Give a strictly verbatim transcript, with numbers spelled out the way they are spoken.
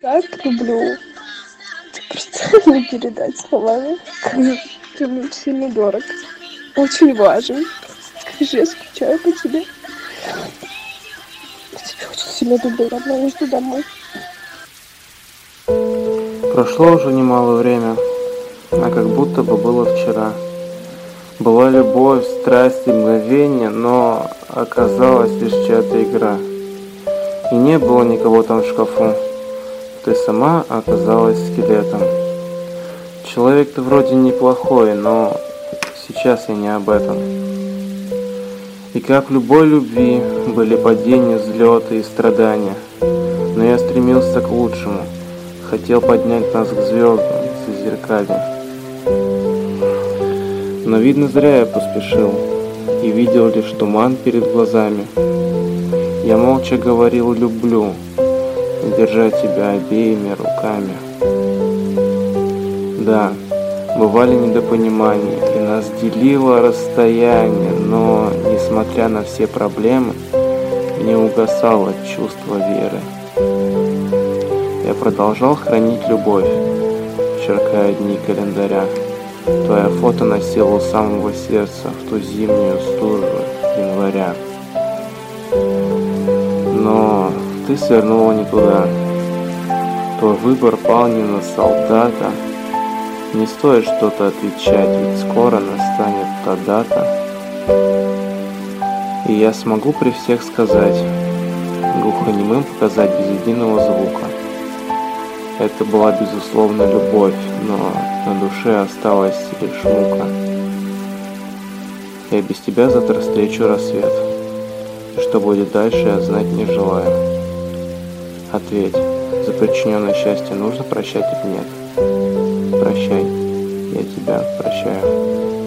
так люблю. Ты просто не передать словами. Ты мне сильно дорог. Очень важен. Скажи, я скучаю по тебе. Я тебя очень сильно люблю, родная, я жду домой. Прошло уже немало время, а как будто бы было вчера. Была любовь, страсть и мгновение, но оказалась лишь чья-то игра. И не было никого там в шкафу. Ты сама оказалась скелетом. Человек-то вроде неплохой, но сейчас я не об этом. И как в любой любви были падения, взлеты и страдания. Но я стремился к лучшему. Хотел поднять нас к звездам, зазеркалье. Но, видно, зря я поспешил. И видел лишь туман перед глазами. Я молча говорил «люблю», держа тебя обеими руками. Да, бывали недопонимания, и нас делило расстояние, но, несмотря на все проблемы, не угасало чувство веры. Я продолжал хранить любовь, черкая дни календаря. Твое фото носило у самого сердца в ту зимнюю стужу января. Но ты свернула не туда. Твой выбор пал не на солдата. Не стоит что-то отвечать, ведь скоро настанет та дата. И я смогу при всех сказать, глухонемым показать без единого звука. Это была безусловно любовь, но на душе осталась лишь мука. Я без тебя завтра встречу рассвет. И что будет дальше, я знать не желаю. Ответь, за причиненное счастье нужно прощать или нет? Прощай, я тебя прощаю.